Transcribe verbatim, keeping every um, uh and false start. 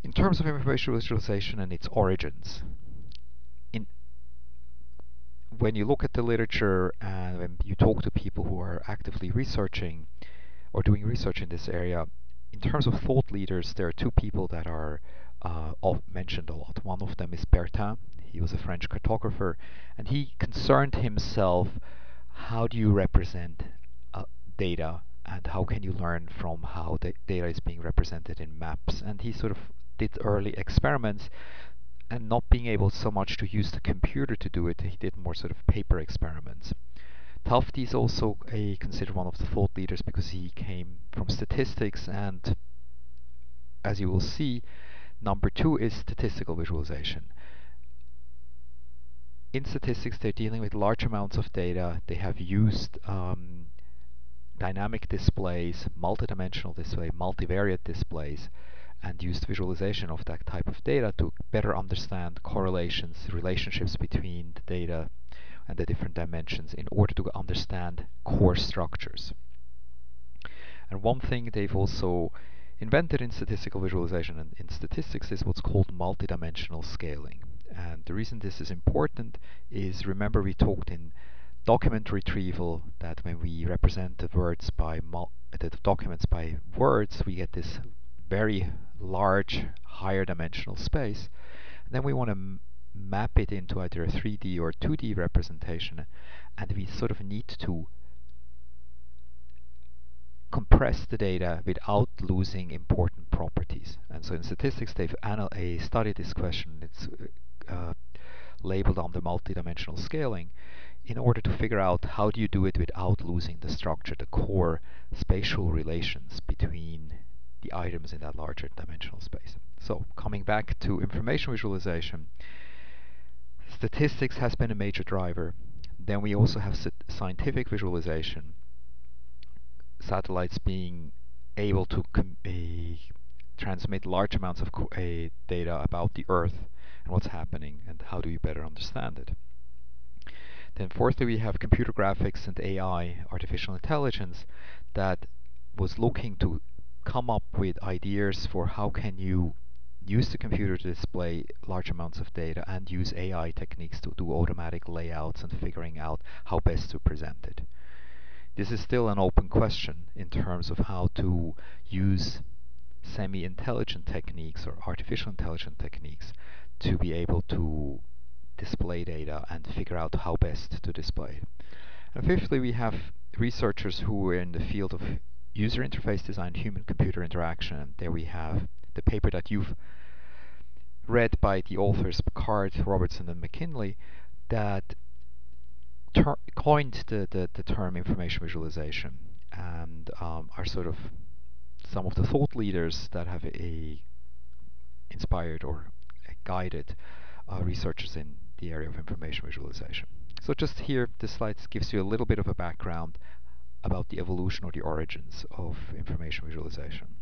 In terms of information visualization and its origins, in when you look at the literature and when you talk to people who are actively researching or doing research in this area, in terms of thought leaders, there are two people that are uh, mentioned a lot. One of them is Bertin. He was a French cartographer, and he concerned himself, how do you represent uh, data, and how can you learn from how the data is being represented in maps? And he sort of did early experiments, and not being able so much to use the computer to do it, he did more sort of paper experiments. Tufte is also a, considered one of the thought leaders because he came from statistics, and as you will see, number two is statistical visualization. In statistics, they're dealing with large amounts of data. They have used um, dynamic displays, multidimensional display, multivariate displays, and used visualization of that type of data to better understand correlations, relationships between the data and the different dimensions in order to understand core structures. And one thing they've also invented in statistical visualization and in statistics is what's called multidimensional scaling. And the reason this is important is, remember we talked in document retrieval that when we represent the words by the documents by words, we get this very large, higher dimensional space. And then we want to map it into either a three D or two D representation, and we sort of need to compress the data without losing important properties. And so in statistics, they've uh, studied this question. It's uh, labeled under multidimensional scaling, in order to figure out how do you do it without losing the structure, the core spatial relations between the items in that larger dimensional space. So coming back to information visualization, statistics has been a major driver. Then we also have scientific visualization, satellites being able to uh, transmit large amounts of uh, data about the Earth and what's happening and how do you better understand it. Then fourthly, we have computer graphics and A I, artificial intelligence, that was looking to come up with ideas for how can you use the computer to display large amounts of data and use A I techniques to do automatic layouts and figuring out how best to present it. This is still an open question in terms of how to use semi-intelligent techniques or artificial intelligent techniques to be able to display data and figure out how best to display it. And fifthly, we have researchers who are in the field of user interface design, human-computer interaction. And there we have the paper that you've read by the authors Picard, Robertson, and McKinley that ter coined the, the, the term information visualization, and um, are sort of some of the thought leaders that have a inspired or guided uh, researchers in the area of information visualization. So just here, this slide gives you a little bit of a background about the evolution or the origins of information visualization.